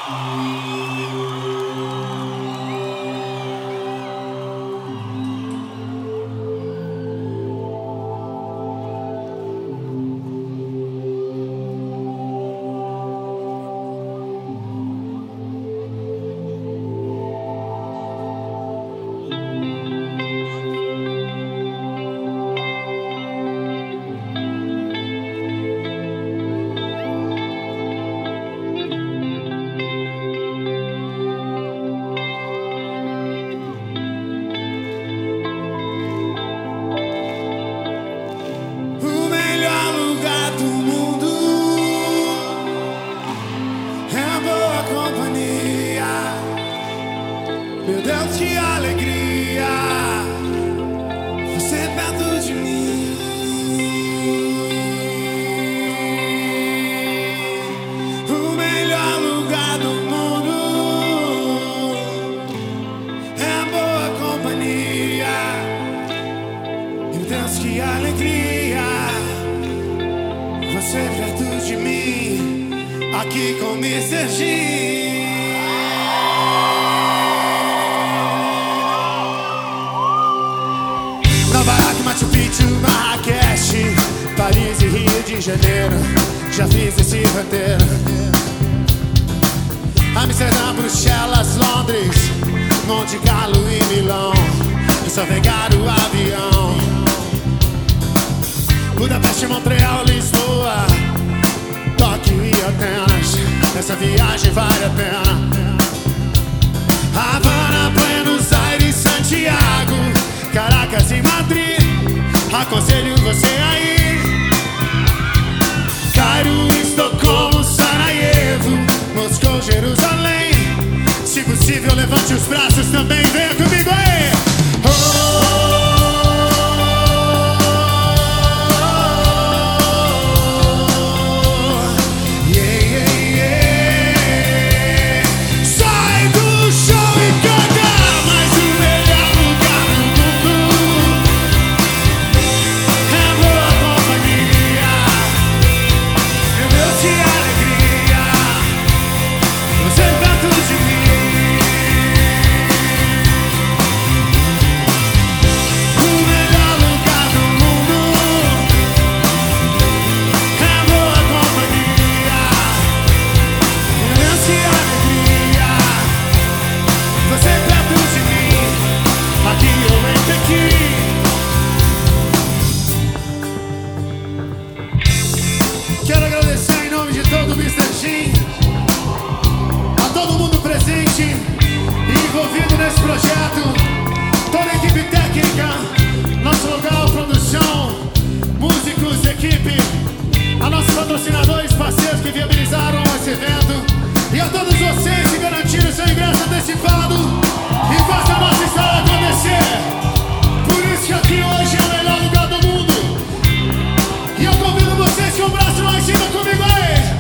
Meu Deus, que alegria você perto de mim. O melhor lugar do mundo é a boa companhia. Meu Deus, que alegria você perto de mim. Aqui com Mr. G. Nova York, Machu Picchu, Marrakech, Paris e Rio de Janeiro. Já fiz esse roteiro. Amsterdã, Bruxelas, Londres, Monte Carlo e Milão. Eu só pegar o avião. Budapeste, Montreal, Lisboa, Tóquio e Atenas. Essa viagem vale a pena. Havana, Buenos Aires, Santiago, Caracas e Madrid, aconselho você a ir. Cairo, Estocolmo, Sarajevo, Moscou, Jerusalém. Se possível, levante os braços também, venha comigo aí. Quero agradecer em nome de todo o Mr. G, a todo mundo presente e envolvido nesse projeto, toda a equipe técnica, nosso local, produção, músicos, equipe, a nossos patrocinadores, parceiros que viabilizaram esse evento, e a todos vocês que garantiram seu ingresso antecipado e fazem a nossa história acontecer. Por isso que aqui hoje é o melhor lugar do mundo. E eu convido vocês com o braço lá em cima comigo aí.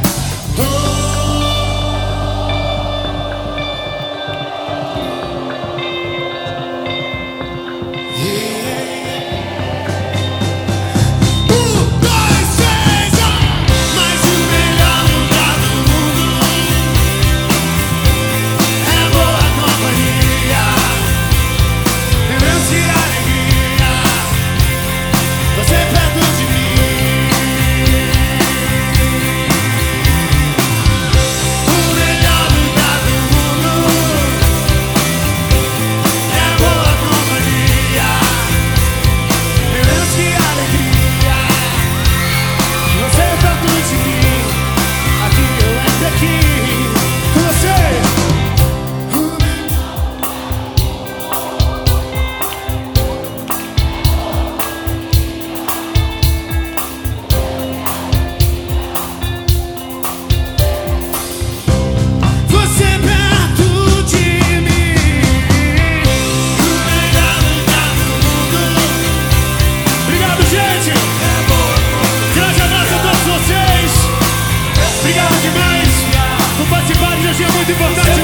Obrigado demais por participarem de um dia muito importante.